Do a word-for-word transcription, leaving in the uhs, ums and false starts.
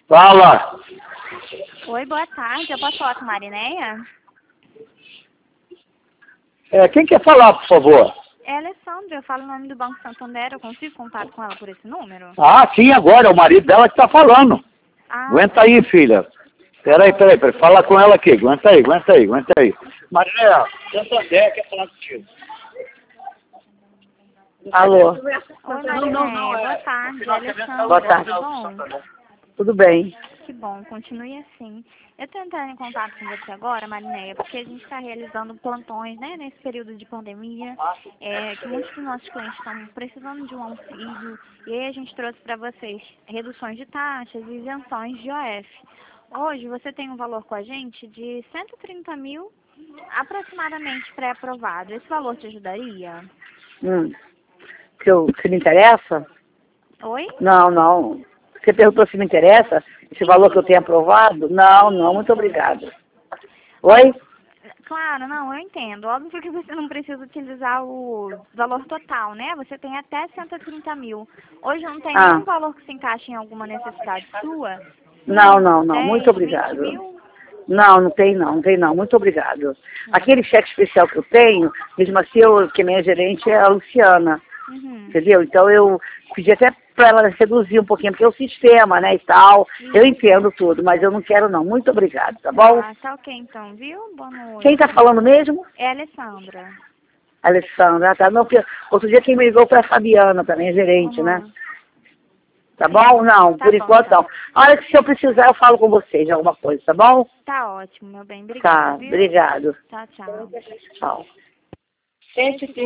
Fala. Oi, boa tarde. Eu posso falar com a Marinéia? É, quem quer falar, por favor? É a Alessandra, eu falo o nome do Banco Santander. Eu consigo contato com ela por esse número? Ah, sim, agora. É o marido dela que tá falando. Ah, Aguenta aí, filha. Peraí, peraí, peraí. Fala com ela aqui. Aguenta aí, aguenta aí, aguenta aí. Maria, Santander quer falar contigo. Alô, Oi, Marinéia. Boa tarde. É a Alessandra. Boa tarde. Tudo bom? tudo bem? Que bom, continue assim. Eu estou entrando em contato com você agora, Marinéia, porque a gente está realizando plantões, né, nesse período de pandemia, é, que muitos dos nossos clientes estão precisando de um auxílio, e aí a gente trouxe para vocês reduções de taxas e isenções de O F. Hoje você tem um valor com a gente de cento e trinta mil aproximadamente pré-aprovado. Esse valor te ajudaria? Hum. Se, eu, se me interessa? Oi? Não, não. Você perguntou se me interessa? Esse valor que eu tenho aprovado? Não, não, muito obrigada. Oi? Claro, não, eu entendo. Óbvio que você não precisa utilizar o valor total, né? Você tem até cento e trinta mil. Hoje não tem Ah. nenhum valor que se encaixe em alguma necessidade sua? Não, não, não. dez, Muito vinte obrigado. mil? Não, não tem não, não tem não. Muito obrigado. Aquele cheque especial que eu tenho, mesmo assim, eu, que minha gerente é a Luciana. Uhum. Entendeu? Então eu pedi até para ela reduzir um pouquinho, porque é o sistema, né, e tal. Eu entendo tudo, mas eu não quero não. Muito obrigado, tá bom? Ah, tá ok então, viu? Boa noite. Quem tá falando mesmo? É a Alessandra. Alessandra, tá? Não, porque outro dia quem me ligou foi a Fabiana também, a gerente, né? Uhum. Tá bom? Não, Tá por bom, enquanto então. não. A hora que se eu precisar eu falo com vocês de alguma coisa, tá bom? Tá ótimo, meu bem. Obrigada, Tá, viu? obrigado. Tchau, tchau. Tchau.